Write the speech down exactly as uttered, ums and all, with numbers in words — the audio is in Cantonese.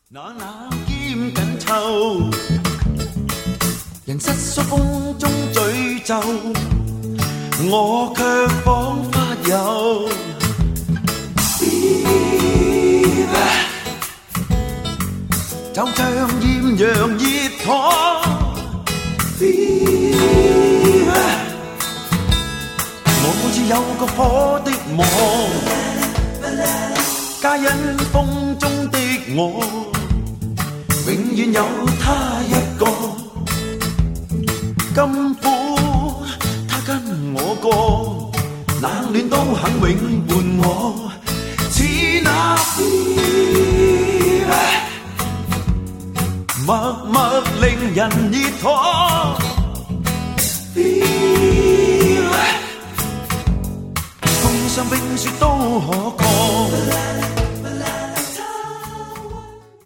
那那肩紧凑，人失疏风中咀咒，我却仿佛有。就像艳阳熱火，我好似有個火的夢，皆因風中的我，永遠有他一個。甘苦他跟我過，冷暖都肯永伴我，似那默默令人熱火，風霜冰雪都可抗。